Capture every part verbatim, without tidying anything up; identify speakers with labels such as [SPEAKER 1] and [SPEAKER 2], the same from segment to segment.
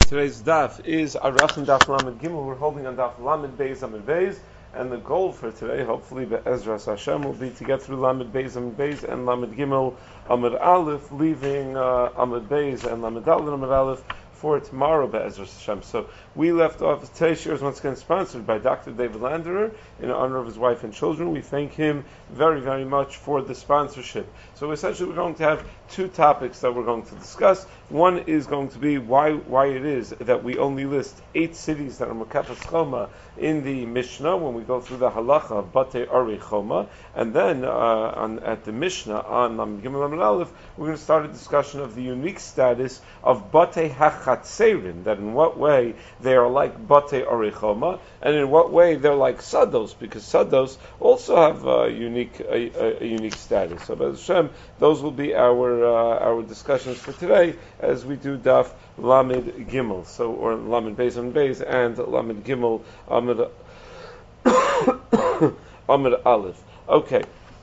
[SPEAKER 1] Today's daf is Arachin Daf Lamed Gimel. We're holding on Daf Lamed Beis Amid Beis, and the goal for today, hopefully Be'ezras Hashem, will be to get through Lamed Beis Amid Beis and Lamed Gimel Amid Aleph, leaving uh, Amid Beis and Lamed Aleph Amid Aleph for tomorrow Be'ezras Hashem. So we left off. Today's share is once again sponsored by Doctor David Landerer in honor of his wife and children. We thank him very, very much for the sponsorship. So essentially, we're going to have two topics that we're going to discuss. One is going to be why why it is that we only list eight cities that are Mekafas Choma in the Mishnah when we go through the halacha of Batei Ari Choma, and then uh, on, at the Mishnah on Lamed Gimel Lamed Aleph, we're going to start a discussion of the unique status of Batei HaChatzerin, that in what way they are like Batei Ari Choma, and in what way they're like Sados, because Sados also have a unique a, a, a unique status. So Be'ez Hashem, those will be our uh, our discussions for today as we do Daf Lamed Gimel, so or Lamed Beis and Beis and Lamed Gimel Amid Amid Aleph. Okay.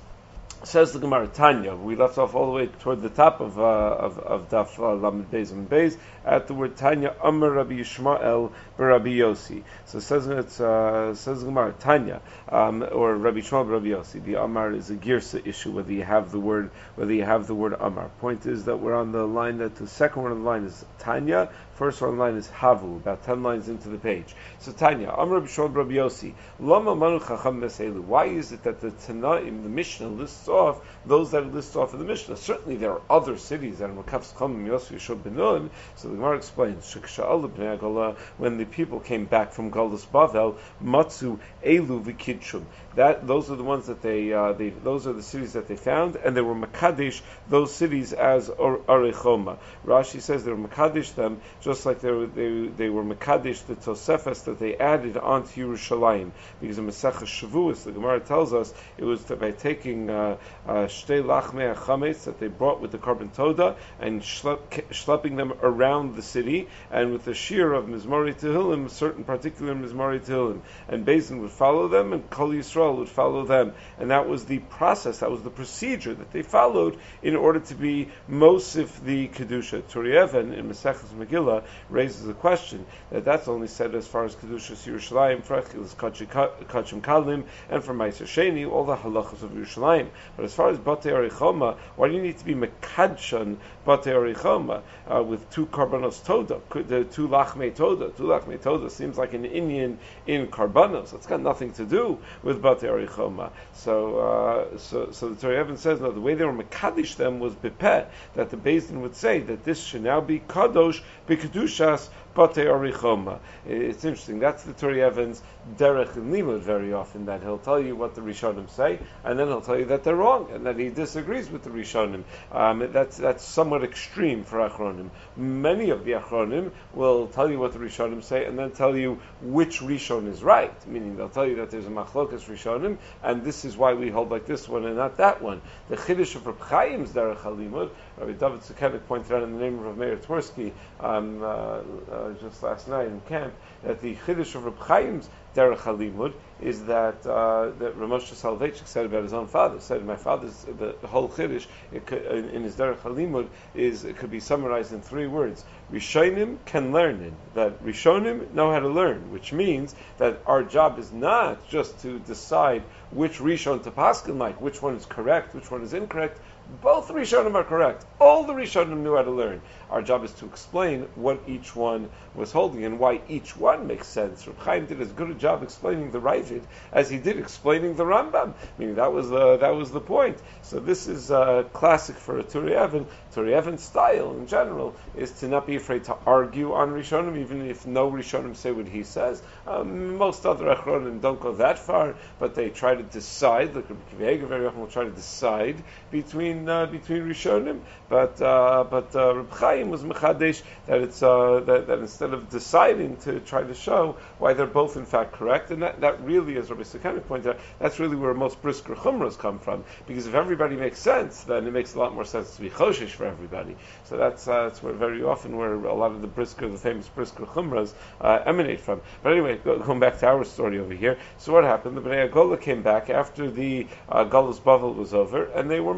[SPEAKER 1] Says the Gemara Tanya. We left off all the way toward the top of uh, of, of Daf uh, Lamed Beis and Beis at the word Tanya Amar Rabbi Yishmael Rabbi Yossi. So it says it uh, says the Gemara Tanya um, or Rabbi Yishmael Rabbi Yossi. The Amar is a girsa issue whether you have the word whether you have the word Amar. Point is that we're on the line that the second one on the line is Tanya. First one on the line is Havu, about ten lines into the page. So Tanya, Amar Rabbi Yishmael Rabbi Yossi. Lama Manu Chacham Beselu. Why is it that the Tanaim, the Mishnah lists off those that it lists off in the Mishnah? Certainly there are other cities that are Mekafas Choma, Yosef, Yeshua, Benuim. So the Gemara explains, Sheksha'al Bnei Agala, when the people came back from Galus Bavel, Matzu Elu V'Kidshum. That those are the ones that they, uh, they those are the cities that they found, and they were Makadesh those cities as Arei Choma. Rashi says they were Makadesh them just like they were they, they were Makadesh the Tosefes that they added onto Yerushalayim, because in Masechah Shavuos the Gemara tells us it was by taking uh, uh, Shtei Lachmei Chametz that they brought with the Korban Toda and schlep, schlepping them around the city, and with the shear of Mizmori Tehillim, certain particular Mizmori Tehillim, and Bezin would follow them, and Kol Yisrael would follow them, and that was the process, that was the procedure that they followed in order to be Mosif the Kedusha. Turieven in Maseches Megillah raises the question that that's only said as far as Kedusha Yerushalayim, for Achilas Kachim Kalim, and for Meiser Sheni, all the halachas of Yerushalayim. But as far as Batei Ari Choma, why do you need to be Mekadshan Batei Ari Choma uh, with two Karbanos Toda, the two Lachmei Toda? Two Lachmei Toda seems like an Indian in Karbanos. It's got nothing to do with Batei Ari Choma. So, uh, so, so the Torah Evan says, no, the way they were Mekadish them was Bepeh, that the Beis Din would say that this should now be Kadosh B'Kedushas Batei Ari Choma. It's interesting. That's the Torah Evan's derech in limud very often, that he'll tell you what the Rishonim say, and then he'll tell you that they're wrong, and that he disagrees with the Rishonim. Um, that's that's somewhat extreme for Achronim. Many of the Achronim will tell you what the Rishonim say, and then tell you which Rishon is right, meaning they'll tell you that there's a Machlokas Rishonim, and this is why we hold like this one and not that one. The Chiddush of Reb Chaim's derech halimud, Rabbi David Sukenik pointed out in the name of Rav Meir Tversky um, uh, uh, just last night in camp, that the Chiddush of Reb Chaim's derech halimud is that uh, that Ramosha Soloveitchik said about his own father. Said my father's the, the whole Chiddush it could, in, in his derech halimud is it could be summarized in three words: Rishonim can learn it. That Rishonim know how to learn, which means that our job is not just to decide which Rishon to paskin like, which one is correct, which one is incorrect. Both Rishonim are correct. All the Rishonim knew how to learn. Our job is to explain what each one was holding and why each one makes sense. Reb Chaim did as good a job explaining the Ravid as he did explaining the Rambam. Meaning that was the that was the point. So this is uh, classic for a Turi Evan. Turi Evan style in general is to not be afraid to argue on Rishonim, even if no Rishonim say what he says. Um, most other Achronim don't go that far, but they try to decide. Like Rabbi Akiva Eiger very often will try to decide between Uh, between Rishonim, but uh, but uh, Reb Chaim was mechadesh that it's uh, that, that instead of deciding to try to show why they're both in fact correct, and that, that really, as Rabbi Sukenik pointed out, that's really where most brisker chumras come from. Because if everybody makes sense, then it makes a lot more sense to be choshish for everybody. So that's uh, that's where very often where a lot of the brisker, the famous brisker chumras uh, emanate from. But anyway, go, going back to our story over here. So what happened? The Bnei Agola came back after the uh, Galus Bavel was over, and they were mekadesh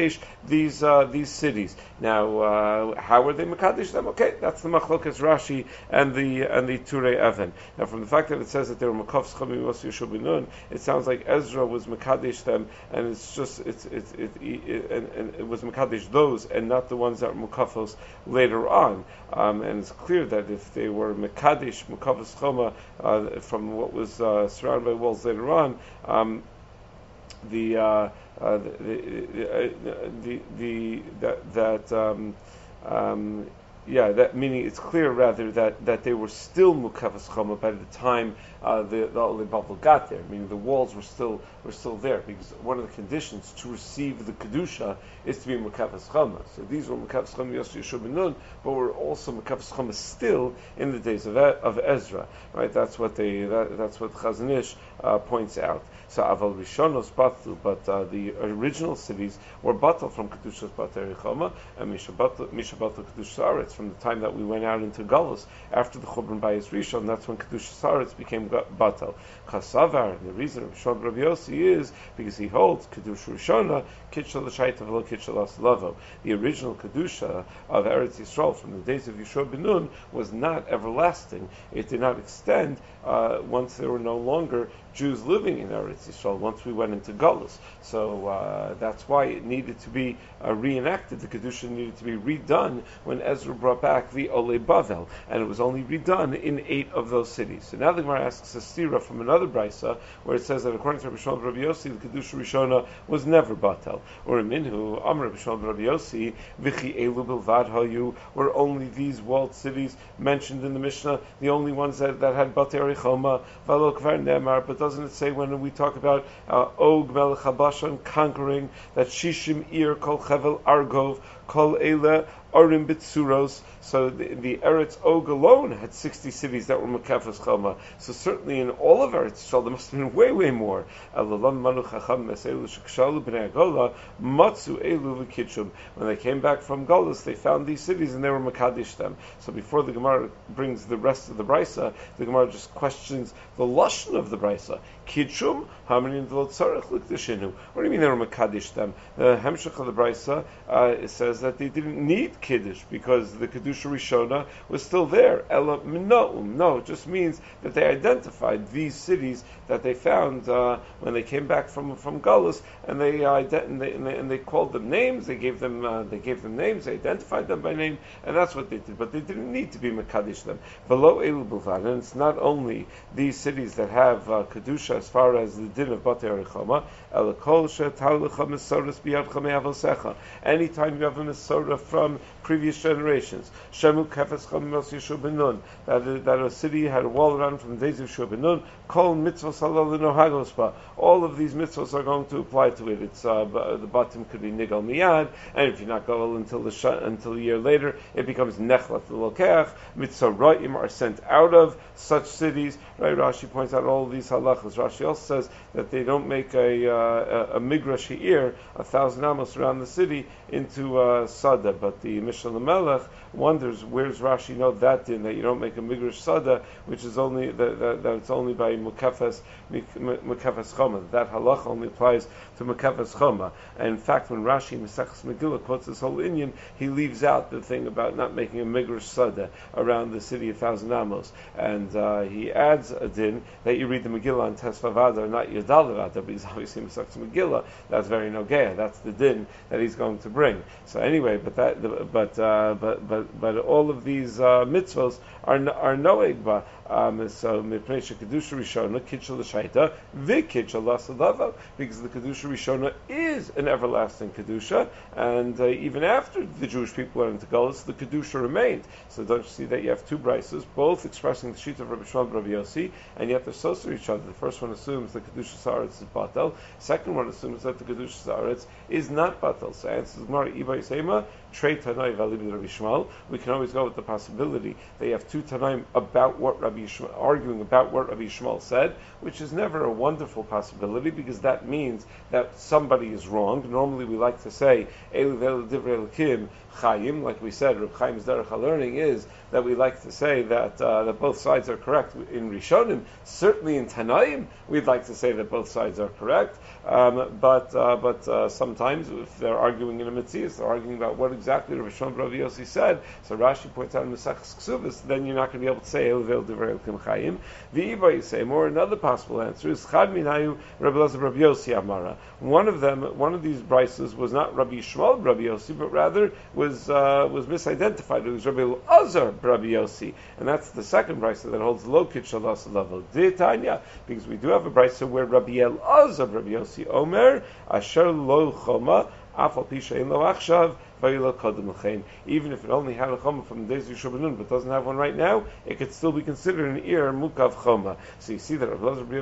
[SPEAKER 1] mekadesh these uh, these cities. Now, uh, how were they mekadesh them? Okay, that's the machlokas Rashi and the and the Turei Even. Now, from the fact that it says that they were makaf schami Mos Yeshua ben Nun, it sounds like Ezra was mekadesh them, and it's just it's it's it, it, it and, and it was mekadesh those and not the ones that were mukafos later on. Um, and it's clear that if they were mekadesh mukafos choma uh, from what was uh, surrounded by walls later on, um, the, uh, uh, the, the, the the that that um, um, yeah, that meaning it's clear rather that, that they were still mukavas chama by the time uh, the the Olei Bavel got there. Meaning the walls were still were still there because one of the conditions to receive the kedusha is to be mukavas chama. So these were mukavas chama Yosef Yeshua ben Nun, but were also mukavas chama still in the days of of Ezra. Right? That's what they that, that's what Chazon Ish uh, points out. So Aval Rishonos Batlu, but uh, the original cities were batal from Kedushas Batei Choma and Misha Batlu Kedushas Aretz from the time that we went out into Galus after the Churban Bayis Rishon. That's when Kedushas Aretz became batal. Chasavar, and the reason of Shon Rabbi Yossi is because he holds Kedusha Rishona Kitchel L'Shaita V'Lo Kitchel L'Aslavo. The original Kedusha of Eretz Yisrael from the days of Yeshua ben Nun was not everlasting. It did not extend uh, once there were no longer Jews living in Eretz Yisrael, once we went into Galus. So uh, that's why it needed to be uh, reenacted. The Kedusha needed to be redone when Ezra brought back the Olei Bavel, and it was only redone in eight of those cities. So now the Gemara asks a stira from another brisa where it says that according to Rabbi Shmuel Rabbi Yossi, the Kedusha Rishona was never batal. Or in Minhu, Amr Rabbi Shmuel Rabbi Yossi, V'chi Elu Bilvad Hayu, were only these walled cities mentioned in the Mishnah, the only ones that, that had Batei Choma, V'lo Kvar Nemar, but doesn't it say when we talk about uh, Og Melech HaBashan conquering that Shishim Ir Kol Chevel Argov Kol Eile Arim Bitsuros? So the, the Eretz Og alone had sixty cities that were Mekafas Chama. So certainly in all of Eretz Yisrael there must have been way, way more. When they came back from Golus, they found these cities and they were Makadish them. So before the Gemara brings the rest of the Brisa, the Gemara just questions the Lashon of the Brisa. Kitchum, how many in the Lotzarech Likdashinu? What do you mean they were Makadish them? The Hemshech of the Brisa uh, it says that they didn't need Kiddush because the Kedusha Rishona was still there. Ela Minoum. No, it just means that they identified these cities that they found uh, when they came back from from Galus, and they, uh, and they and they and they called them names. They gave them uh, they gave them names. They identified them by name, and that's what they did. But they didn't need to be Makadish them. Below Elu Bilvad, and it's not only these cities that have uh, Kedusha as far as the din of Batei Choma. Ela Kol She'Talecha Mesoras Biyad Chamei Avosecha. Anytime you have a Mesorah from previous generations, Shemu Kefes Chom Mos Yeshua ben Nun, that that a city had a wall around from the days of Yeshua ben Nun. Kol mitzvos halal nohagospa. All of these mitzvos are going to apply to it. It's uh, the bottom could be nigal miyad, and if you're not goel until the sh- until a year later, it becomes nechlat l'lokeach. Mitzorayim are sent out of such cities. Right? Rashi points out all of these halachas. Rashi also says that they don't make a uh, a, a migrash ha'ir, a thousand amos around the city, into uh, sada. But the Mishnah Melech wonders where's Rashi know that din that you don't make a migrash sada, which is only that, that, that it's only by mukafes mukafes choma. That halacha only applies to mukafes choma. And in fact, when Rashi in Maseches Megillah quotes this whole inyan, he leaves out the thing about not making a migrash sada around the city of thousand amos, and uh, he adds a din that you read the Megillah on Tesvavada, not Yadalavada, because obviously Maseches Megillah that's very nogea. That's the din that he's going to bring. So anyway, but that but uh, but but but all of these uh, mitzvos are are noeg ba. Um, so mipnei kedusha rishona kitchel l'shaita v'kitchel l'asadav, because the kedusha rishona is an everlasting kedusha, and uh, even after the Jewish people went into Galus, the kedusha remained. So don't you see that you have two brises, both expressing the sheet of Rabbi Shmuel Rabbi Yossi, and yet they're so to each other. The first one assumes the kedusha saaretz is batal. Second one assumes that the kedusha saaretz is not batal. So answers Gemara Iba Yisema Trei Tanai V'Alibid Rabbi Shmuel. We can always go with the possibility they have two Tanaim about what Rabbi Yishmael, arguing about what Rabbi Yishmael said, which is never a wonderful possibility because that means that somebody is wrong. Normally we like to say Elu V'Elu Divrei Elokim Chaim, like we said, Reb Chaim's derech learning is that we like to say that uh, that both sides are correct in Rishonim. Certainly in Tanaim, we'd like to say that both sides are correct. Um, but uh, but uh, sometimes, if they're arguing in a Metzias, they're arguing about what exactly Rav Shimon Rav Yossi said. So Rashi points out in Maseches Ksubos, then you're not going to be able to say Elvel Divrei Elokim Chaim. The Iba you say more. Another possible answer is Chad Minayu Rabbi Elazar Rabbi Yossi Amara. One of them, one of these brises was not Rabbi Yishmael Rabbi Yossi, but rather was uh, was misidentified. It was Rabbi Elazar Rabbi Yossi, and that's the second brise that holds Lo Kitchalas Level D'Tanya, because we do have a brise where Rabbi Elazar Rabbi Yossi Omer Asher Lo Choma Afal Pisha In Lo Achshav Vayilo Kodem L'Chein. Even if it only had a Choma from the days of Yeshua Nun, but doesn't have one right now, it could still be considered an ear Mukav Choma. So you see that Rabbi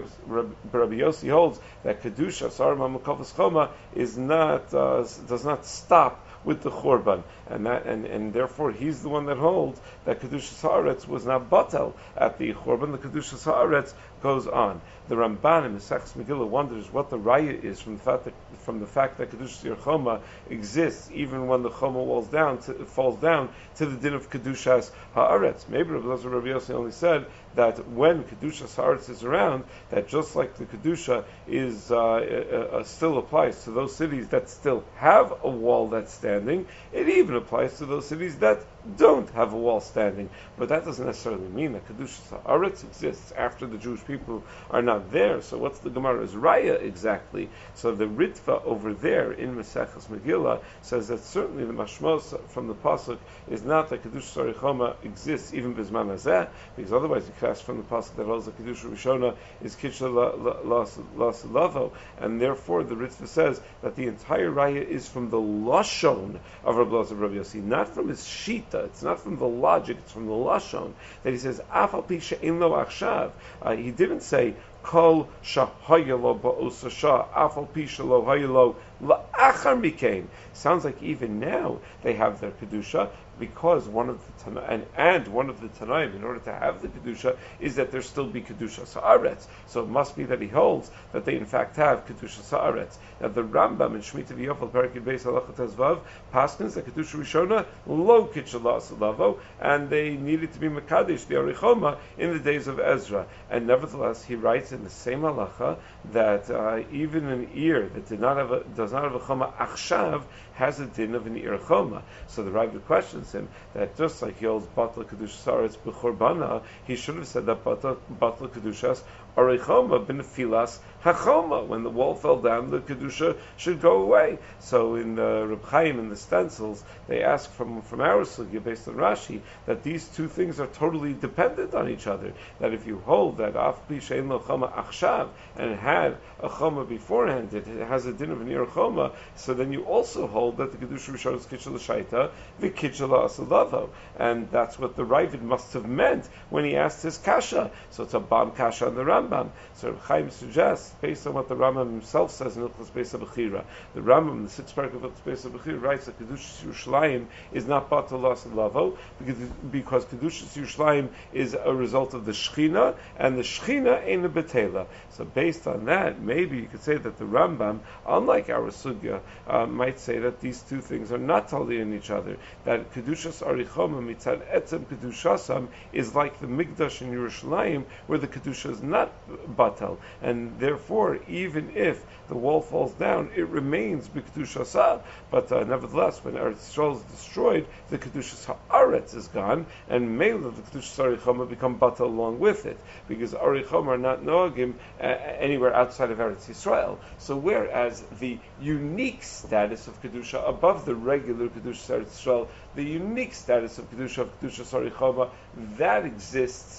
[SPEAKER 1] Yossi holds that Kedusha Sarma Mukavas Choma is not uh, does not stop with the Churban, and that and, and therefore he's the one that holds that Kedushas Haaretz was not batel at the Churban. The Kedushas Haaretz goes on. The Ramban in Maseches Megillah wonders what the raya is from the fact that from the fact that Kedushas Yer Choma exists even when the Choma falls down to, falls down to the din of Kedushas Haaretz. Maybe Rabbi Elazar Rabbi Yossi only said that when Kedushas Haaretz is around, that just like the Kedusha is uh, uh, uh, still applies to those cities that still have a wall that's standing, it even applies to those cities that don't have a wall standing. But that doesn't necessarily mean that Kedushas Haaretz exists after the Jewish people are not there. So what's the Gemara's raya exactly? So the Ritva over there in Maseches Megillah says that certainly the mashmos from the pasuk is not that Kedushas Arichoma exists even Bizman Hazeh, because otherwise you could ask from the pasuk that holds the Kedusha Rishona is Kitcha Las Lavo, and therefore the Ritva says that the entire raya is from the lashon of Rabbi Elazar Rabbi Yossi, not from his shita. It's not from the logic. It's from the lashon that he says Afal Pi She'ein Lo Achshav. Uh, he didn't say Kol Shahayalo Ba'osasha Afal Pi Shelo Hayalo La'achar Mikain. Sounds like even now they have their kedusha, because one of the Tana- and, and one of the Tanaim, in order to have the Kedusha, is that there still be Kedusha Sa'aretz. So it must be that he holds that they in fact have Kedusha Sa'aretz. Now the Rambam in Shemitah V'Yofel Perek Beis Halachot Tezvav paskins that Kedusha Rishona lo Kitchalah Salavo, and they needed to be Mekadesh the Arichoma in the days of Ezra. And nevertheless, he writes in the same halacha that uh, even an ear that did not have a, does not have a Choma Achshav has a din of an ear Choma. So the Rabbi questions him that just like he holds Batla Kedushas Haaretz B'Chorbana, he should have said that Batla Kedushas Arichoma B'Nefilas Hachoma. When the wall fell down, the Kedusha should go away. So in uh, Reb Chaim, in the stencils, they ask from, from our sugya, based on Rashi, that these two things are totally dependent on each other. That if you hold that Af Pi She'ein Lo Choma Achshav, and it had a Choma beforehand, it has a din of an ear Choma, so then you also hold that the Kedusha Rishon is Kitchel L'Shaita, V'Kitchel L'Asalavo. And that's what the Ravid must have meant when he asked his Kasha. So it's a Bam Kasha on the Rambam. So Reb Chaim suggests, based on what the Rambam himself says in Ilchos Beis HaBechira, the Rambam, the sixth paragraph of Ilchos Beis HaBechira, writes that Kedushas Yerushalayim is not Batal L'Asalavo, because, because Kedushas Yerushalayim is a result of the Shechina, and the Shechina ain't a Betela. So based on that, maybe you could say that the Rambam, unlike our Sugya, uh, might say that these two things are not totally in each other. That Kedushas Arichoma mitzad etzem Kedushasam is like the Mikdash in Yerushalayim, where the Kedusha is not batal, and therefore, even if the wall falls down, it remains b'Kedushasah. But uh, nevertheless, when Eretz Yisrael is destroyed, the Kedushas Haaretz is gone, and Mela, the Kedushas Arichoma, become batal along with it, because Arichoma are not noagim uh, anywhere outside of Eretz Yisrael. So whereas the unique status of Kedusha above the regular Kedusha Eretz Yisrael, the unique status of Kedusha of Kedusha Arichoma, that exists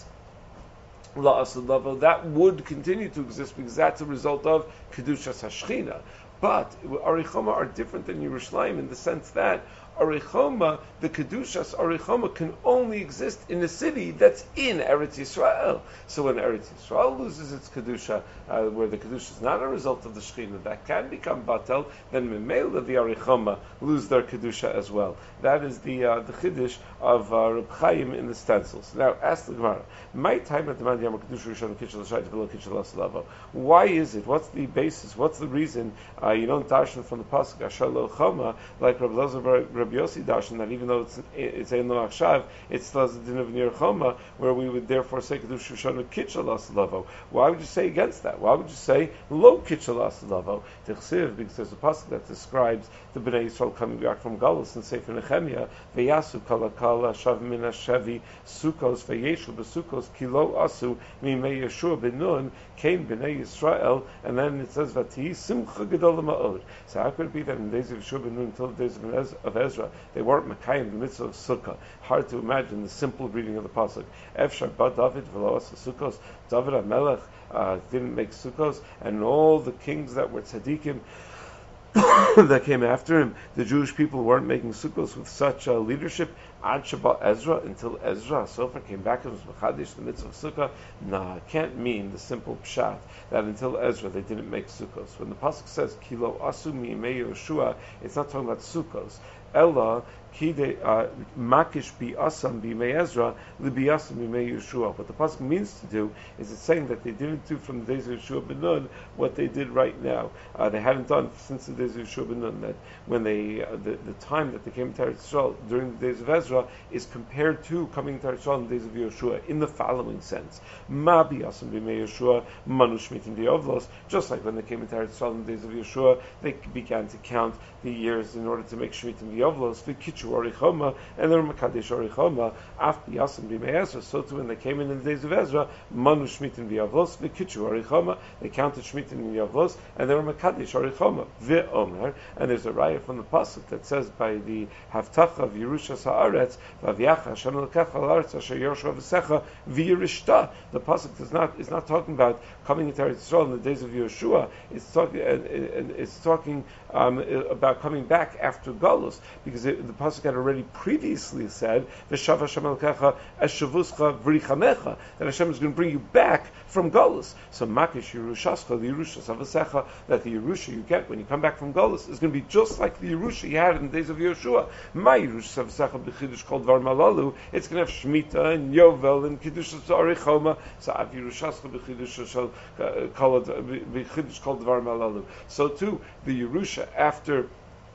[SPEAKER 1] La'asal, that would continue to exist because that's a result of Kedushas Hashchina. But Arichoma are different than Yerushalayim in the sense that Arichoma, the Kedushas Arichoma, can only exist in a city that's in Eretz Yisrael. So when Eretz Yisrael loses its Kedusha, uh, where the Kedusha is not a result of the Shechina, that can become Batel, then Memela, the Arichoma, lose their Kedusha as well. That is the uh, the Chiddush of uh, Reb Chaim in the stencils. Now, ask the Gemara, my time at the Man Yama Kedusha Rishon Kitchel L'Shayt V'lo Kitchel L'Asalavo. Why is it? What's the basis? What's the reason uh, you don't darshan from the pasuk Asher Lo Choma like Reb Elazar Rabbi Yossi darshan that even though it's it's ein lo achshav, it still has the din of Nir Choma, where we would therefore say Kedush Shoshana Kitchel Asalavo. Why would you say against that? Why would you say Lo Kitchel Asalavo? Tichsiv, because there's a pasuk that describes the Bnei Yisrael coming back from Galus and Sefer Nehemiah, Veyasu Kala Kala Shav Min Hashevi Sukkos Vayeshu Besukos Kilo Asu Mimei Yeshua Ben Nun came Bnei Yisrael, and then it says Vati Simcha Gedol Ma'od. So how could it be that in the days of Yeshua Ben Nun until the days of Ezra they weren't Mekayim the mitzvah of Sukkah? Hard to imagine the simple reading of the pasuk. Efshar Ba David V'lo Asa Sukkos. David HaMelech uh, didn't make Sukkos, and all the kings that were tzaddikim that came after him, the Jewish people weren't making sukkos with such uh, leadership. Ad Shabbat Ezra, until Ezra Sofer came back and was mechadish the mitzvah of sukkah. Nah, it can't mean the simple pshat that until Ezra they didn't make sukkos. When the pasuk says kilo asu mi'imei Yoshua, it's not talking about sukkos. Ella kide makish bi asam b'imei Ezra libi asam b'imei Yeshua. What the pasuk means to do is it's saying that they didn't do from the days of Yeshua ben Nun what they did right now. Uh, they hadn't done since the days of Yeshua ben Nun. That when they uh, the, the time that they came to Eretz Yisrael during the days of Ezra is compared to coming to Eretz Yisrael in the days of Yeshua in the following sense: Ma bi asam b'imei Yeshua manu shmitim v'yovlos. Just like when they came into Eretz Yisrael in the days of Yeshua, they began to count the years in order to make shmitim v'yovlos v'kichu Orichoma, and they were Makadesh Orichoma, Af Biyasim B'mei Ezra. So too, when they came in in the days of Ezra, Manu Shmitin V'Yavlos, V'Kichu Orichoma, they counted Shmitin V'Yavlos, and they were Makadesh Orichoma, V'Omer. And there's a raya from the pasuk that says by the Haftacha of Yerusha Sa'aretz, V'Avyacha Hashem L'kecha L'Aretz Asher Yoshua V'Secha V'Yerishta. The pasuk does not is not talking about coming into Eretz Yisrael in the days of Yeshua. It's talking uh, it's talking um, about coming back after Galus, because it, the pasuk had already previously said, "V'shav Hashem Elkecha eshavuscha v'richamecha," that Hashem is going to bring you back from Galus. So Makish Yerushascha, the Yerusha Savasecha, that the Yerusha you get when you come back from Galus is going to be just like the Yerusha you had in the days of Yeshua. My Yerusha Savasecha b'chidush called Dvar Malalu, it's going to have Shemitah and Yovel and Kiddush Arichoma. So Av Yerushascha b'chidush called b'chidush called Dvar Malalu. So too the Yerusha after.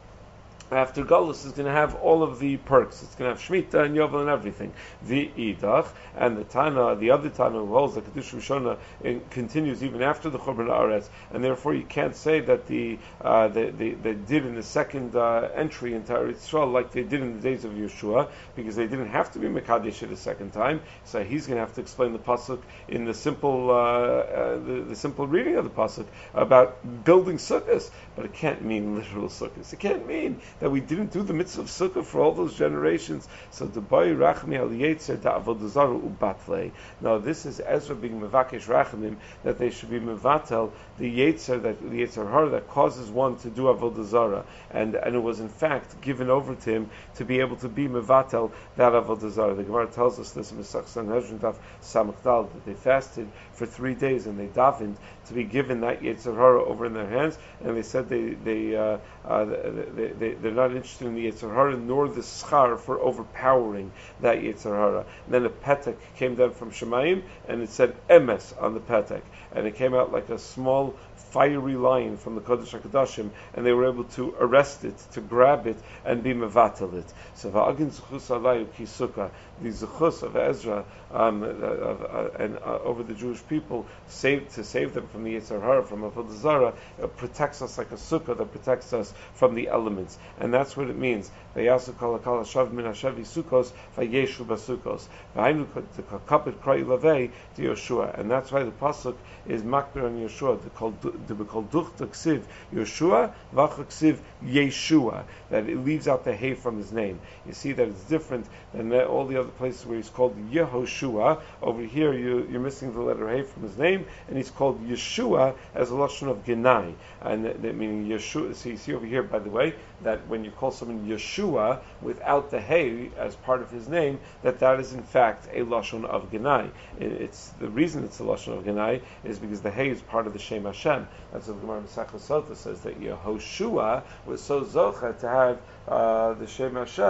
[SPEAKER 1] After Galus is going to have all of the perks. It's going to have Shemitah and Yovel and everything. The Idach and the Tana, the other Tana who holds the Kedusha Rishona continues even after the Churban Haaretz, and therefore you can't say that the uh, they, they, they did in the second uh, entry into Eretz Yisrael like they did in the days of Yeshua, because they didn't have to be Mekadesh a second time. So he's going to have to explain the pasuk in the simple uh, uh, the, the simple reading of the pasuk about building sukkahs, but it can't mean literal sukkahs. It can't mean that we didn't do the mitzvah of sukkah for all those generations. So the boy rachmi al yetzer da avodazaru ubatle. Now this is Ezra being mevakesh rachamim that they should be mevatel the yetzer that the yetzer hara that causes one to do avodazara, and and it was in fact given over to him to be able to be mevatel that avodazara. The Gemara tells us this in Mesach Sanhedrin Daf Samach Dal that they fasted for three days and they davened to be given that yetzer hara over in their hands, and they said they they uh, uh, they, they they're not interested in the yetzer hara nor the schar for overpowering that yetzer hara. And then a petek came down from Shemayim and it said emes on the petek, and it came out like a small fiery lion from the Kodesh HaKadoshim, and they were able to arrest it, to grab it, and be mevatel it. So va'agin zechus alayu ki sukkah, the zechus of Ezra um, uh, uh, and uh, over the Jewish people, saved to save them from the yetzer hara, from avodah zarah, it protects us like a sukkah that protects us from the elements, and that's what it means. Vayasu kol hakal hashav min hashevi sukkos vayeshu basukos v'hainu kapit kroi lavei to Yeshua, and that's why the pasuk is makbir on Yeshua. The called to be called duchta ksiv Yeshua v'acha ksiv Yeshua, that it leaves out the hay from his name. You see that it's different than all the other places where he's called Yehoshua. Over here you, you're missing the letter hay from his name, and he's called Yeshua as a lashon of genai, and that, that meaning Yeshua. So you see over here, by the way, that when you call someone Yeshua without the hay as part of his name, that that is in fact a lashon of genai. It, it's the reason it's a lashon of genai is because the hay is part of the Shem Hashem. That's what the Gemara Masechah Sota says, that Yehoshua was so zocha to have uh, the Shem Hashem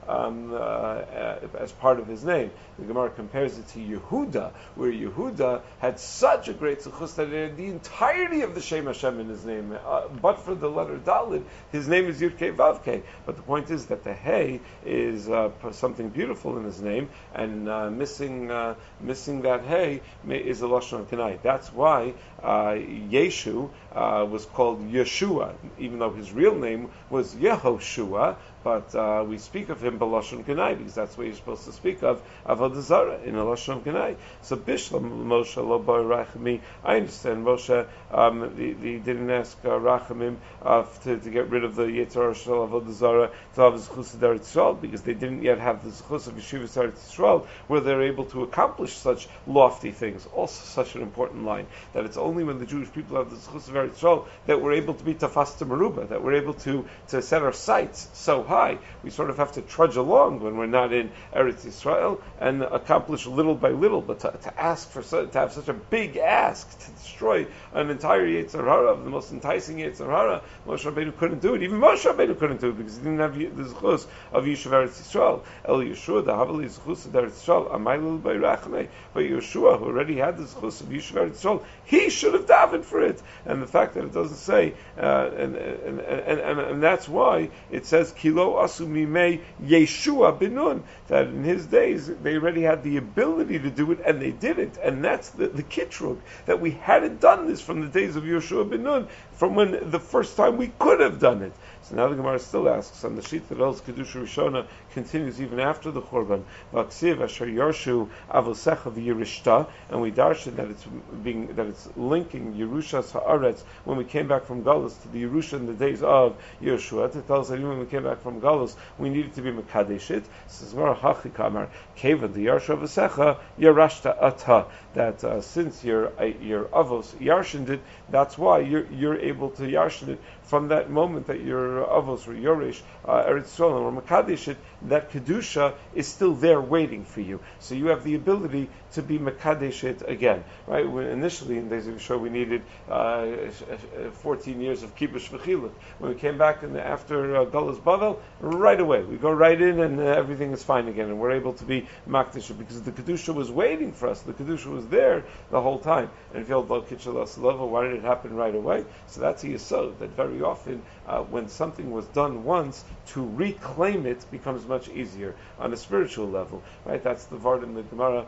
[SPEAKER 1] um, uh, uh, as part of his name. The Gemara compares it to Yehuda, where Yehuda had such a great zechus that it had the entirety of the Shem Hashem in his name. Uh, but for the letter Dalid, his name is Yud-Kei Vav-Kei. But the point is that the Hey is uh, something beautiful in his name, and uh, missing uh, missing that Hey is a lashon of Kenai. That's why uh, Yeshu uh, was called Yeshua, even though his real name was Yehoshua. But uh, we speak of him b'lashon Kenai because that's what you're supposed to speak of avodah zarah in a lashon Kenai. So Bishlam Moshe lo boi rachami. I understand Moshe um, the, the didn't ask uh, rachamim uh, to, to get rid of the Yetzirah shel avodah zarah to have zechus of Eretz Yisrael because they didn't yet have the zechus of Yeshivas Eretz Yisrael where they're able to accomplish such lofty things. Also, such an important line that it's only when the Jewish people have the zechus of Eretz Yisrael that we're able to be tafasta meruba, that we're able to to set our sights so high. We sort of have to trudge along when we're not in Eretz Yisrael and accomplish little by little. But to, to ask for to have such a big ask to destroy an entire Yetzer Hara, of the most enticing Yetzer Hara, Moshe Rabbeinu couldn't do it. Even Moshe Rabbeinu couldn't do it because he didn't have the zechus of Yishuv Eretz Yisrael. El Yeshua, the Havali zechus of Eretz Yisrael, Amaylu by Rachamei. But Yeshua, who already had the zechus of Yishuv Eretz Yisrael, he should have davened for it. And the fact that it doesn't say, uh, and, and, and, and, and that's why it says Kilo Asu Mimei Yeshua Binun, that in his days they already had the ability to do it and they didn't. And that's the, the kitrug, that we hadn't done this from the days of Yeshua Binun, from when the first time we could have done it. So now the Gemara still asks on the sheet that holds Kedusha Rishona continues even after the Churban. Vaksiv Asher Yarshu Avosecha v'Yirishta, and we darshan that it's being that it's linking Yerushas Haaretz when we came back from Galus to the Yerusha in the days of Yeshua to tell us that even when we came back from Galus we needed to be Mekadeshit. Says Gemara Hachikamar Keva the Yarshu Avosecha Yarashta Ata, that uh, since your uh, your Avos Yarshined it, that's why you're you're able to Yarshin it from that moment that your Avos or Yoresh uh, Eretz Yisrael or Mekadesh it, that Kedusha is still there waiting for you. So you have the ability to be Mekadesh it again. Right? When initially in days of Yeshua we needed uh, fourteen years of Kibush V'chiluk. When we came back in the, after uh, Galus Bavel, right away we go right in and uh, everything is fine again and we're able to be Makdish because the Kedusha was waiting for us. The Kedusha was there the whole time. And if you hold why did it happen right away? So that's a yesod, that very often uh, when something was done once, to reclaim it becomes much easier on a spiritual level. Right? That's the Vard in the Gemara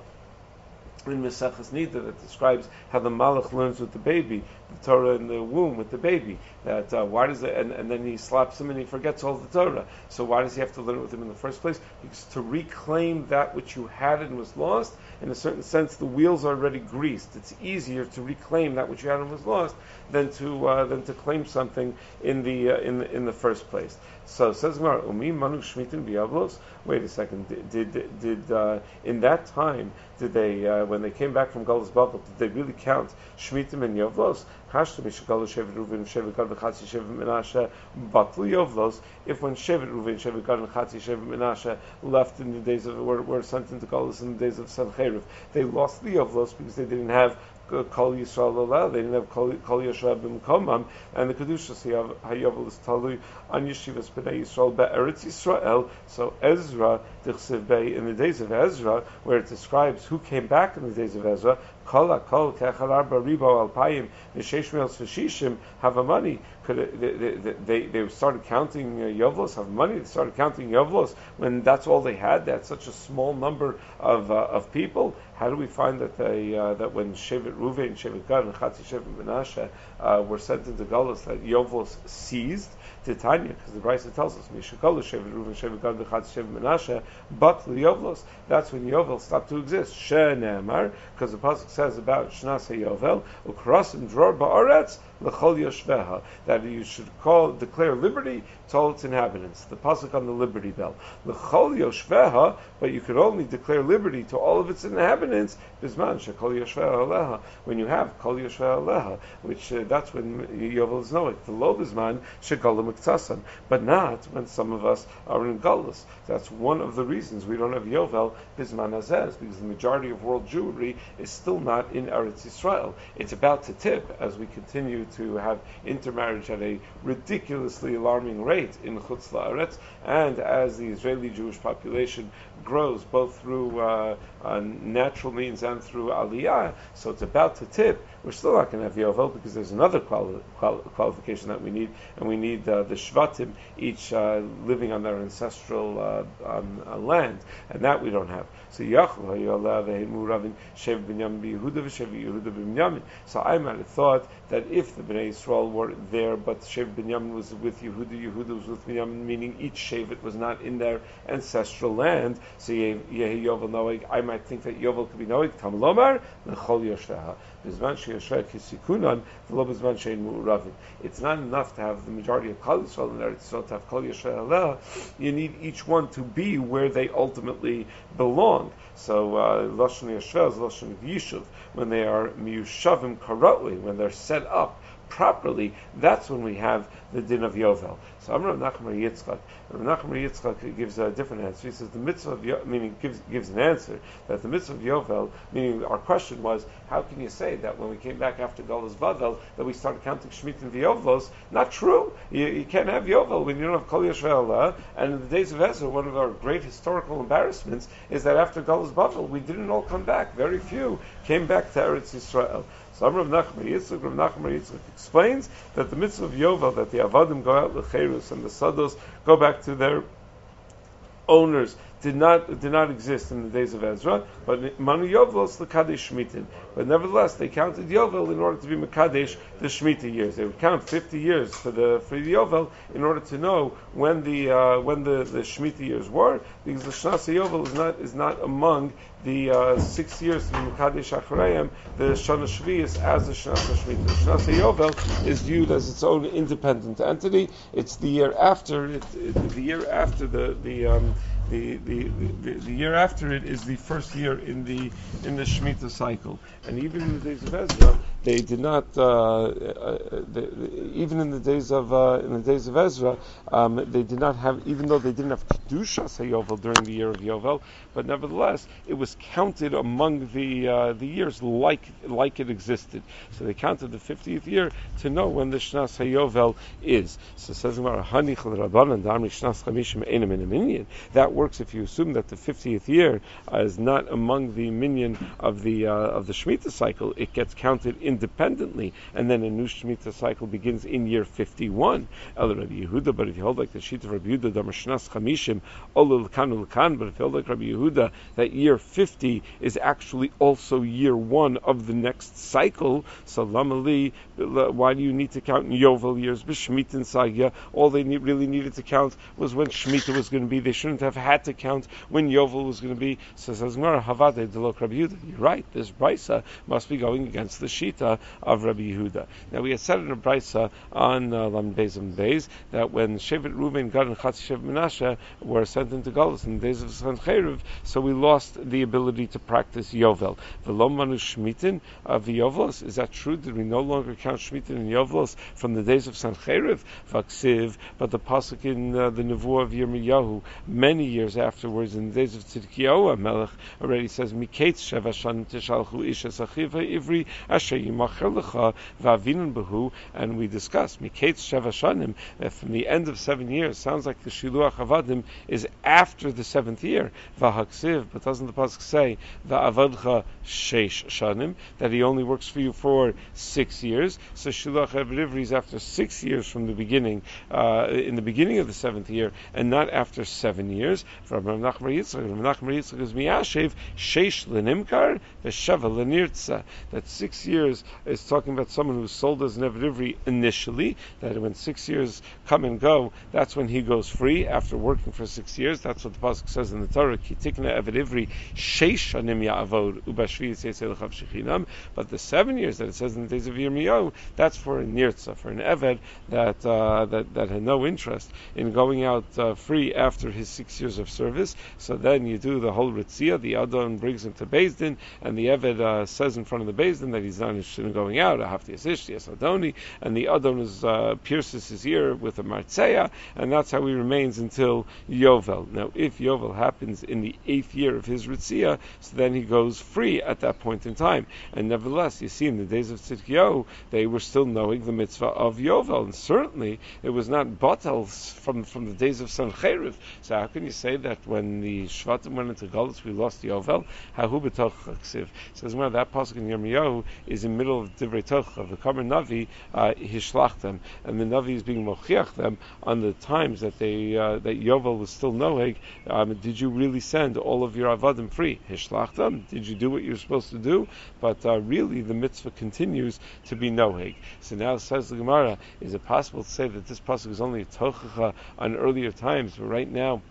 [SPEAKER 1] in Maseches Nida that describes how the Malach learns with the baby, the Torah in the womb with the baby. That uh, why does it? And, and then he slaps him and he forgets all the Torah. So why does he have to learn it with him in the first place? Because to reclaim that which you had and was lost, in a certain sense, the wheels are already greased. It's easier to reclaim that which you had and was lost than to uh, than to claim something in the uh, in the, in the first place. So says Gemara, Umi Manu Shmitim B'Yavlos. Wait a second. Did did, did uh, in that time did they uh, when they came back from Galus Bavel did they really count Shmitim and Yavlos? If when Shevet Ruven, Shevet Gad, and Chatzi, Shevet Menashe left in the days of were, were sent into Galus in the days of Sancheriv, they lost the Yavlos because they didn't have Kol Yisrael Olah, they didn't have Kol Yisrael B'Mkomam, and the Kedusha Hayavel is Talui on Yeshivas B'nai Yisrael Be'eretz Yisrael. So Ezra Dichsev Bey in the days of Ezra, where it describes who came back in the days of Ezra, Kol Kol Kechal Arba Ribo Alpayim V'Sheish Me'el V'Shishim have a money. Could they, they they started counting uh, Yovlos, have money? They started counting Yovlos when that's all they had. That's such a small number of uh, of people. How do we find that they uh, that when Shevet Ruven, Shevet Gad, and Chatzi Shevet Menashe uh, were sent into Galus, that Yovlos ceased? Titania, because the Brisa tells us, Mishakalu Shevet Ruven, Shevet Gad, Chatzi Shevet Menashe, but Yovlos. That's when Yovel stopped to exist. She'ne'amar, because the pasuk says about Shnas HaYovel, Ukrosim Dror Ba'aretz L'chol Yoshveha, that you should call declare liberty to all its inhabitants. The pasuk on the liberty bell. L'chol Yoshveha, but you could only declare liberty to all of its inhabitants. Bisman Shekol Yoshveha Aleha, when you have Kol Yoshveha Aleha, which uh, that's when Yovel is knowing. The Lo Bisman Shekol Miktasan, but not when some of us are in Galus. That's one of the reasons we don't have Yovel Bisman Azez, because the majority of world Jewry is still not in Eretz Yisrael. It's about to tip as we continue to have intermarriage at a ridiculously alarming rate in Chutz La'aretz, and as the Israeli Jewish population grows both through uh, uh, natural means and through Aliyah, so it's about to tip. We're still not going to have Yovel because there's another quali- quali- qualification that we need, and we need uh, the Shvatim, each uh, living on their ancestral uh, um, uh, land, and that we don't have. So Yachlu Hayolah Vehemu Ravin Shev Binyamin Yehuda V'Shev Yehuda Binyamin. So I might have thought that if the Bnei Yisrael were there, but Shev Binyamin was with Yehuda, Yehuda was with Binyamin, meaning each Shevet was not in their ancestral land. So Yehi Yovel Noeg, I might think that Yovel could be Noeg. Tam Lomar L'Chol Yoshreha. Bizman Sheyoshrei Kisikunan V'Lo Bizman Shein Mu'uravin. It's not enough to have the majority of Klal Yisrael in Eretz Yisrael to have Kol Yoshreha Aleha. You need each one to be where they ultimately belong. So Lashon Yashvel is Lashon Yishuv. When they are Miyushavim Karotli, when they're set up properly, that's when we have the din of Yovel. So Amar Nachman Yitzchak. Nachman Yitzchak gives a different answer. He says the mitzvah of Yovel, meaning gives gives an answer that the mitzvah of Yovel, meaning our question was, how can you say that when we came back after Galus Bavel that we started counting Shemitah and Yovlos? Not true. You, you can't have Yovel when you don't have Kol Yisrael. And in the days of Ezra, one of our great historical embarrassments is that after Galus Bavel, we didn't all come back. Very few came back to Eretz Yisrael. So Amar Nachman Yitzchak, Rav Nachman Yitzchak explains that the mitzvah of Yovel, that the Avadim go out lecherus and the Sados go back to their owners, did not did not exist in the days of Ezra, but Manu Yovelos l'kadesh Shmitin. But nevertheless, they counted Yovel in order to be Mekadesh the Shemitah years. They would count fifty years for the for the Yovel in order to know when the uh, when the, the Shemitah years were, because the Shnas Yovel is not is not among the uh, six years to be Mekadesh Acharayim, the Shana Shvius as the Shnas Shemitah. The Shnas Yovel is viewed as its own independent entity. It's the year after it, it, the year after the the um, The, the, the, the year after it is the first year in the in the Shemitah cycle, and even in the days of Ezra, they did not. Uh, uh, they, even in the days of uh, in the days of Ezra, um, they did not have. Even though they didn't have Kedushas HaYovel during the year of Yovel, but nevertheless, it was counted among the uh, the years like like it existed. So they counted the fiftieth year to know when the Shnas HaYovel is. So it says that works if you assume that the fiftieth year uh, is not among the minyan of the uh, of the Shemitah cycle. It gets counted independently, and then a new Shemitah cycle begins in year fifty-one. El Rabbi Yehuda, but if you hold like the sheet of Rabbi Yehuda, Damar Shnas Chamishim, Olul Kan Ulkan, but if you hold like Rabbi Yehuda, that year fifty is actually also year one of the next cycle. So Lamali, why do you need to count in Yovel years? B'Shmit and Sagya, all they need, really needed to count was when Shemitah was going to be. They shouldn't have had to count when Yovel was going to be. So says Gemara, Havade Delok Rabbi Yehuda. You're right. This brisa must be going against the shita of Rabbi Yehuda. Now we had said in a brisa on uh, Lam Beis and Beis that when Shevet Reuben, Gad, and Chatzi Shevet Menashe were sent into Galus in the days of Sancheriv, so we lost the ability to practice Yovel. V'lo manu Shmitin of Yovelos. Is that true? Did we no longer count Shmitin and Yovelos from the days of Sancheriv? Vaksiv, but the pasuk in uh, the Nevuah of Yirmiyahu many years afterwards, in the days of Tzidkiyahu Melech, already says, Miketz Sheva Shanim Tishalchu Isha Sachiva Ivri Asher Yimacher Lecha V'Avinin Behu, and we discussed Miketz Sheva Shanim, that from the end of seven years, sounds like the Shiluach Avadim is after the seventh year. V'Haksiv, but doesn't the pasuk say V'Avadcha Sheish Shanim, that he only works for you for six years? So Shiluach Ivri is after six years from the beginning, uh, in the beginning of the seventh year, and not after seven years. From Rav Nachman Yitzchak, Rav Nachman Yitzchak is miyashev sheish lenimkar v'sheva lenirtza. That six years is talking about someone who was sold as an Eved Ivri initially. That when six years come and go, that's when he goes free after working for six years. That's what the pasuk says in the Torah. Ki tikna Eved Ivri sheish anim ya'avod ubashviyis yisei lechav shechinam. But the seven years that it says in the days of Yirmiyahu, that's for a nirtza, for an Eved that uh, that that had no interest in going out uh, free after his six years years of service. So then you do the whole ritzia. The Adon brings him to Beis Din, and the Eved uh, says in front of the Beis Din that he's not interested in going out. Ahafti Asish, yes Adoni, and the Adon is, uh, pierces his ear with a martzeya, and that's how he remains until Yovel. Now, if Yovel happens in the eighth year of his ritzia, so then he goes free at that point in time. And nevertheless, you see, in the days of Tzidkiyahu, they were still knowing the mitzvah of Yovel, and certainly it was not batel from from the days of Sancheriv. So how can you say that when the Shvatim went into Galus, we lost Yovel? Hahu b'toch ksiv. Says well, that pasuk in Yirmiyahu is in the middle of Divrei Tocha. The Kamer Navi uh, hishlach them, and the Navi is being mochiach them on the times that they uh, that Yovel was still noheg. Um, did you really send all of your avadim free? Hishlach them. Did you do what you're supposed to do? But uh, really, the mitzvah continues to be noheg. So now says the Gemara: is it possible to say that this pasuk is only a tochacha on earlier times, but right now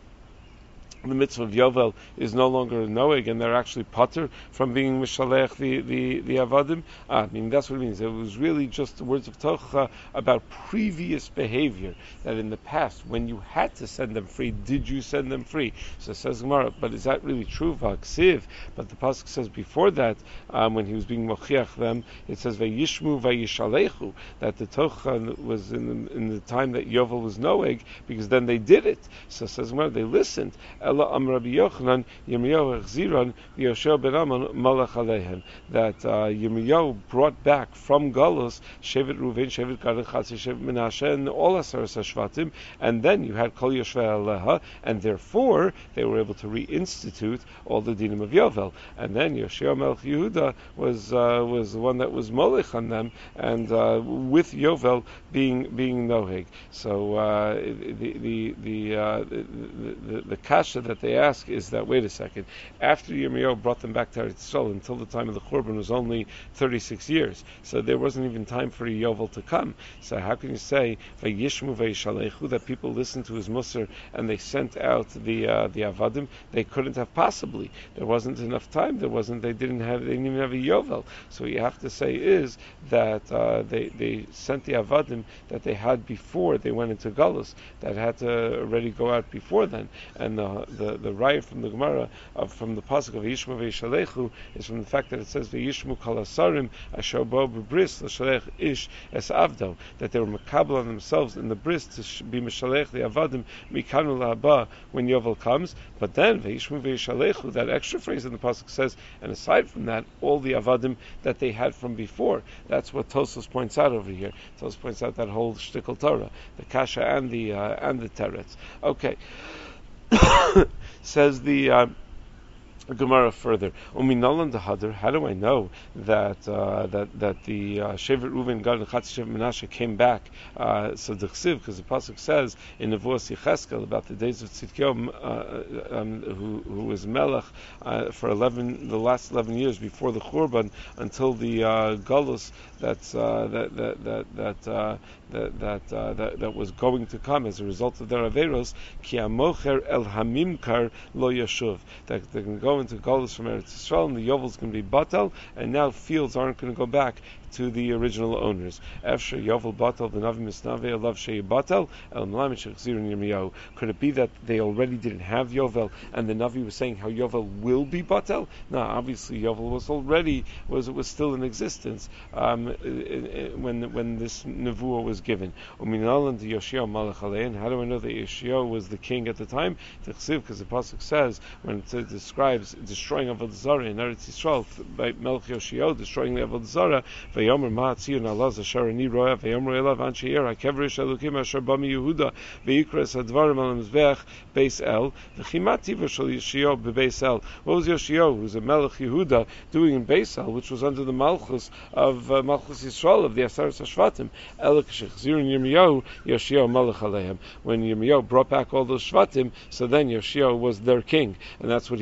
[SPEAKER 1] the mitzvah of Yovel is no longer a noeg, and they're actually potter from being mishalech the the the avadim? Ah, I mean, that's what it means. It was really just the words of tochacha about previous behavior, that in the past, when you had to send them free, did you send them free? So it says Gemara, but is that really true? V'aksiv, but the pasuk says before that, um, when he was being mochiach them, it says vayishmu vayishalechu, that the tochacha was in the, in the time that Yovel was noeg, because then they did it. So it says Gemara, they listened. Ella am Rabbi Yochanan Yirmiyahu Echziron v'Yoshua ben Amon Malach Alehem, that uh, Yirmiyahu brought back from Galus Shevet Ruven, Shevet Gad, Chatzi, Shevet Menashe, and all Aseres Hashvatim, and then you had Kol Yoshvei Aleha, and therefore they were able to reinstitute all the dinim of Yovel. And then Yoshua Melech Yehuda was uh, was the one that was molech on them, and uh, with Yovel being being noheg. So uh, the the the, uh, the the the kasha that they ask is that, wait a second, after Yirmiyahu brought them back to Eretz Yisrael, until the time of the Churban was only thirty-six years, so there wasn't even time for Yovel to come. So how can you say vayishmu vayishalechu, that people listened to his musar and they sent out the uh, the avadim? They couldn't have possibly. There wasn't enough time. There wasn't. They didn't have. They didn't even have a Yovel. So what you have to say is that uh, they they sent the avadim that they had before they went into Galus, that had to already go out before then. And the the, the raya from the Gemara of from the pasuk of Yishmu ve'Yishalechu is from the fact that it says ve'Yishmu kol hasarim asher bo b'bris l'shalech ish es avdo, that they were makabel on themselves in the bris to sh- be mishalech the avadim mikanu la'aba when Yovel comes. But then ve'Yishmu ve'Yishalechu, that extra phrase in the pasuk says, and aside from that, all the avadim that they had from before. That's what Tosfos points out over here. Tosfos points out that whole shtickle Torah, the kasha and the uh, and the teretz. Okay. Says the uh, Gemara further, Uminalan dehadar, how do I know that uh, that that the uh, Shevet Reuven, Gad, and Chatzi, Shevet Menashe came back? Uh, so the Chsiv, because the pasuk says in Nevuos Yecheskel about the days of Tzidkiyahu, uh, um, who who was Melech uh, for eleven the last eleven years before the Churban until the uh, Galus that's uh, that that that that. Uh, That that, uh, that that was going to come as a result of their averos, ki amocher el hamimkar lo yashuv, that they're going to go into Galus from Eretz Yisrael, and the Yovel's going to be batal, and now fields aren't going to go back to the original owners. Efsher Yovel batal the Navi Misnave Alav Shei batal El Melamed Shechzirun Yirmiyahu. Could it be that they already didn't have Yovel, and the Navi was saying how Yovel will be batal? No, obviously Yovel was already was was still in existence um, when when this nevuah was given. Uminalan to Yoshia Malach Alein. How do I know that Yoshia was the king at the time? Because the pasuk says when it describes destroying Avodah Zarah in Eretz Yisrael by Melech Yoshia destroying the Avodah Zarah. Vayomer Ma'atziyun Allah Zashar Ani Roya Vayomer Elav Ansheir HaKevrish Elokim Asher Bami Yehuda Veikras Hadvarim Al Mizbeach Beis El V'Chimati V'Shal Yoshia Bebeis El. What was Yoshia, who was a Melech Yehuda, doing in Beis El, which was under the Malchus of uh, Malchus Yisrael of the Aseres Hashvatim? Elok Shechzirun Yirmiyahu Yoshia Malach Alehem. When Yirmiyahu brought back all those Shvatim, so then Yoshia was their king, and that's what he was doing there.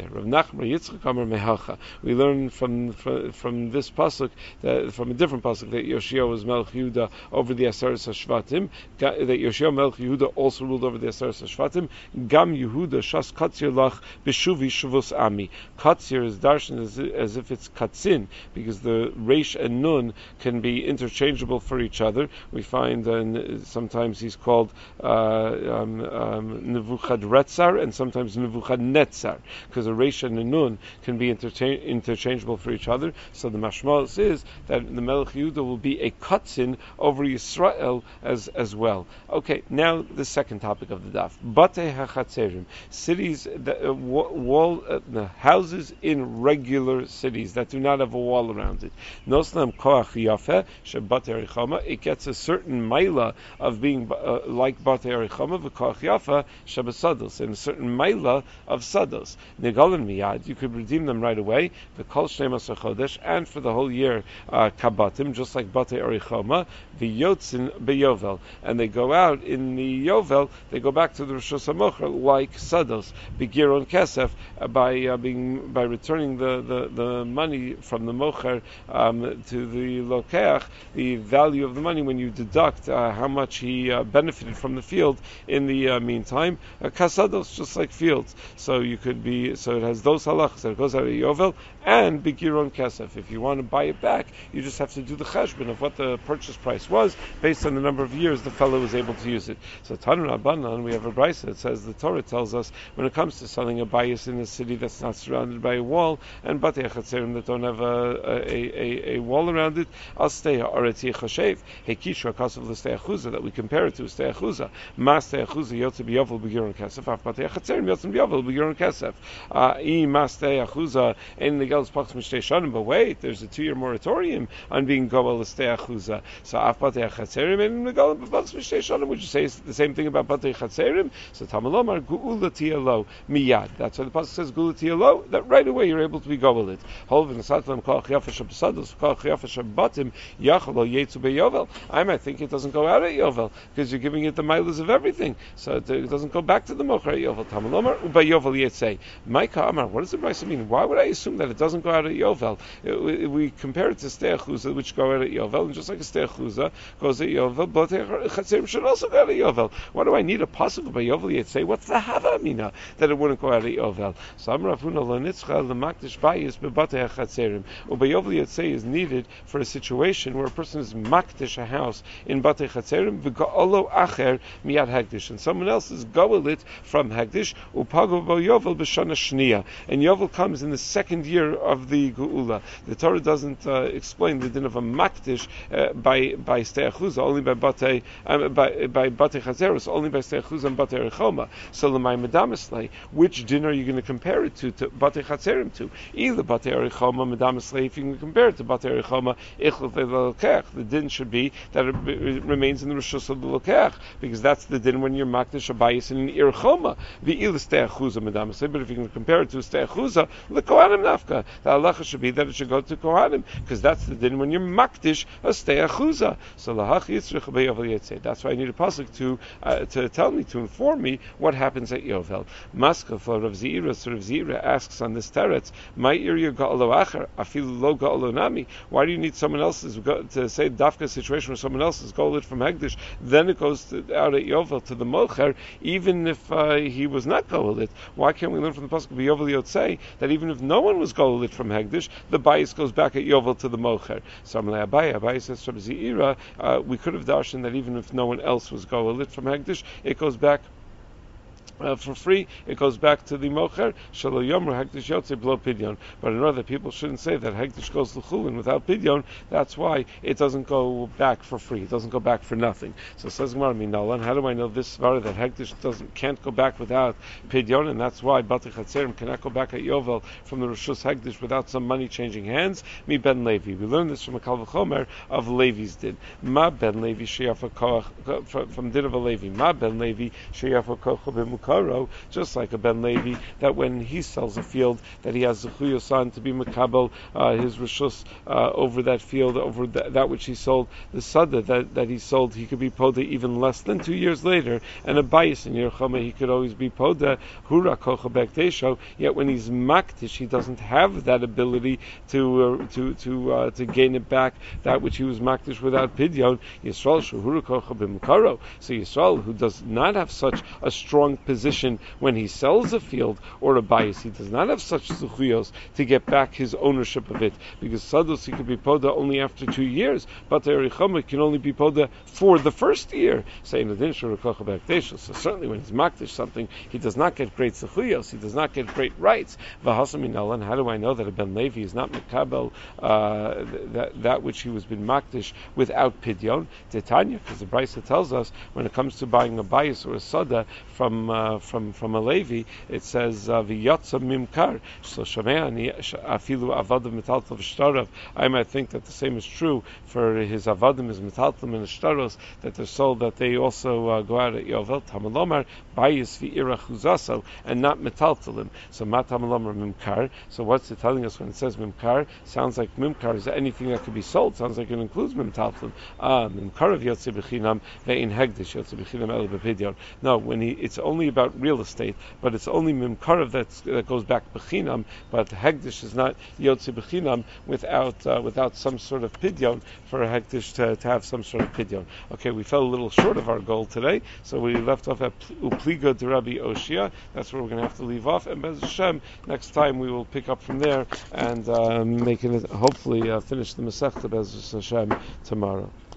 [SPEAKER 1] there. Rav Nachman Yitzchak Amar Mehalcha. We learn from, from from this pasuk, that, from a different pasuk, that Yoshia was Melech Yehuda over the Aseres HaShvatim. That Yoshia Melech Yehuda also ruled over the Aseres HaShvatim. Gam Yehuda Shas Katzir Lach Beshuvi Shuvos Ami. Katzir is darshan as, as if it's katzin, because the Reish and Nun can be interchangeable for each other. We find uh, sometimes he's called uh, um, um, Nebuchadrezzar and sometimes Nebuchadnezzar, because a Reish and a Nun can be intercha- interchangeable for each other. So the mashmalos is that the Melech Yehuda will be a katzin over Yisrael as as well. Okay, now the second topic of the daf: Batei hachatzerim, cities that uh, wall uh, the houses in regular cities that do not have a wall around it. Noslam koach yafeh shebatei arichama. It gets a certain maila of being uh, like batei arichama v'koach yafa shebasados, and a certain maila of sados. Nigalim miyad, you could redeem them right away. V'kol shnei masar chodesh, and for the whole year uh, kabatim, just like batei arichama v'yotzin beyovel, and they go out in the yovel. They go back to the Rosh Hashanah like sados begiron kesef, uh, by uh, being by returning the, the, the money from the mocher um, to the lokeach, the value of the money when you deduct uh, how much he uh, benefited from the field in the uh, meantime. Uh, kasados, just like fields. So you could be, so it has those halachas that it goes out of yovel and begiron kesef. If you want to buy it back, you just have to do the cheshbon of what the purchase price was based on the number of years the fellow was able to use it. So Tanu Rabbanan, we have a brisa that says, the Torah tells us when it comes to selling a bayis in a city that's not surrounded by a wall, and batei chatzerim that don't have a, a, a, a wall around it, I'll stay aretz yechashev hekishra kasav l'stei achuza, that we compare it to stei achuza. Mas stei achuza yotze biyovel begiron kesef, af batei chatzerim yotze biyovel begiron kesef. I mas stei achuza en legalos pachs mishtei shanim. But wait, there's a two-year moratorium on being goel l'stei achuza. So af batei chatzerim en legalos pachs mishtei shanim. Would you say the same thing about batei chatzerim? So tamalomar gu'ula tiyalo miyad. That's why the pasuk says gu'ula tiyalo, that right away you're able to be goel it. I might think it doesn't go out at Yovel because you're giving it the milas of everything, so it doesn't go back to the mocher at Yovel. Tamalomar uba Yovel yetzei. Maika Amar. What does the brisa mean? Why would I assume that it doesn't go out at Yovel? It, we compare it to stei achuza, which go out at Yovel, and just like a stei achuza goes at Yovel, batei chatzerim should also go out at Yovel. Why do I need a pasuk by Yovel yetzei? What's the hava mina that it wouldn't go out at Yovel? So Amar Avuna lo nitzcha lemakdish bayis bebatei chatzerim. Uba Yovel yetzei is needed for a situation where a person is makdish a house in batei chatzerim v'ga'olo acher miyad hagdish, and someone else is goel it from hagdish upago bo Yovel b'shana shniya, and Yovel comes in the second year of the geula. The Torah doesn't uh, explain the din of a makdish uh, by by stei achuza, only by batei um, by by batei chatzeros, only by stei achuza and batei rechoma. So l'may medamislei, which din are you going to compare it to? To batei chatzerim to either batei rechoma medamislei. If you can compare it to batei rechoma, ichluf v'lokech, the din should be that it, it remains in the rishus of the lokech, because that's the din when you're makdish a bayis in an ir choma. The il stei achuza medamislei. But if you can compare it to stei achuza, the kohanim nafka, the halacha should be that it should go to kohanim, because that's the din when you're makdish a stei achuza. So lahach yitzrich beyovel yetzei. That's why I need a pasuk to uh, to tell me, to inform me what happens at Yovel. Maska for Rav Zira, so Rav Zira asks on this teretz, my area ga'alo acher, afilu lo ga'alo nami. Why do you need someone else's go, to say dafka situation where someone else is golet from Hegdish, then it goes to, out at Yovel to the mocher, even if uh, he was not golet? Why can't we learn from the pasuk of Yovel Yotzei that even if no one was golet from Hegdish, the bias goes back at Yovel to the mocher? So Amalei Abaye, Abaye says from Zira, uh, we could have darshan that even if no one else was golet from Hegdish, it goes back Uh, for free, it goes back to the mocher. Shelo yomer hektish yotze blo pidyon. But in order that people shouldn't say that hektish goes l'chulin without pidyon, that's why it doesn't go back for free. It doesn't go back for nothing. So says Gemara Minalan, how do I know this svara that hektish doesn't can't go back without pidyon, and that's why batei chatzerim cannot go back at Yovel from the rishus hektish without some money changing hands? Mi ben Levi. We learned this from a kal v'chomer of Levi's din. Ma ben Levi sheyafa koach from din of a Levi. Ma ben Levi sheyafa koach b'mekaro, just like a Ben Levi, that when he sells a field, that he has zechuyos on to be makabel uh, his rishus uh, over that field, over th- that which he sold, the sada that, that he sold, he could be poda even less than two years later, and a bias in Yerchama, he could always be poda hura kocha bekdesho. Yet when he's maktish, he doesn't have that ability to uh, to to uh, to gain it back, that which he was maktish without pidyon. Yisrael shehura kocha b'mekaro. So Yisrael, who does not have such a strong position when he sells a field or a bias, he does not have such zuchuyos to get back his ownership of it, because sados he could be poda only after two years, but the erichama can only be poda for the first year. Saying the din shura kocha bekdesho. So certainly when he's maktish something, he does not get great zechuyos, he does not get great rights. V'hasamin, and how do I know that a Ben Levi is not mekabel uh, that that which he was been makdish without pidyon? Titania, because the Brisa tells us when it comes to buying a bias or a soda from uh, from from a Levi, it says v'yatsa mimkar. So shameani afilu avadim metaltal v'shtarav. I might think that the same is true for his avadim, his metaltal and shtaros, that they're sold, that they also uh, go out at Yovel Tamalomar bias v'ira chuzaso and not metaltalim. So matamalomar mimkar. So what's it telling us when it says mimkar? Sounds like mimkar is anything that could be sold. Sounds like it includes mimtaltalim. Ah, mimkar of yotze b'chinam ve'in hegdish yotze b'chinam el b'pidyon. No, when he, it's only about real estate, but it's only mimkar that's, that goes back b'chinam, but hegdish is not yotze b'chinam without uh, without some sort of pidyon, for a hegdish to, to have some sort of pidyon. Okay, we fell a little short of our goal today, so we left off at Upliga de Rabbi Oshia. That's where we're going to have to leave off, and Bez Hashem, next time we will pick up from there and uh, make it, hopefully uh, finish the Masechta Bez Hashem tomorrow.